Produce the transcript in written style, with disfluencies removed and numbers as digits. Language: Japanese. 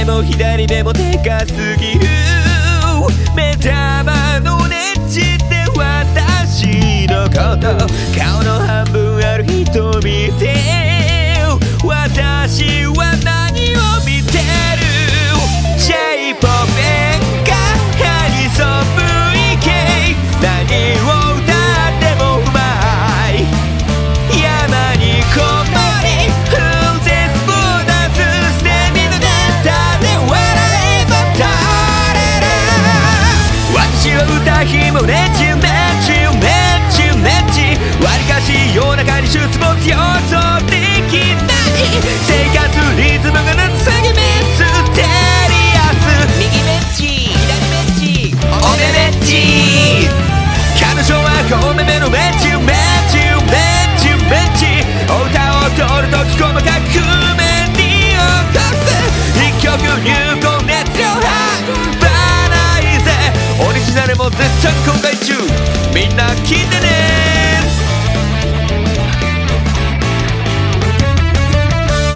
も左目もでかすぎる目玉のネッチって私のこと顔の半分ある人見て私は何を見てる J-POP 演歌アニソン VK 何を歌ってもうまい山にこもりフルデスボーナスしてみるネタで笑いばたれる私は歌姫ネチネチネチネチわりかし夜中に出没予想できない生活リズムがなさぎミステリアス右メッチ左メッチおめメッチ彼女はおめめのメッチメッチメッチメッチお歌を取るとき細かく目に落とす一曲入魂熱量半端ないぜオリジナルも絶賛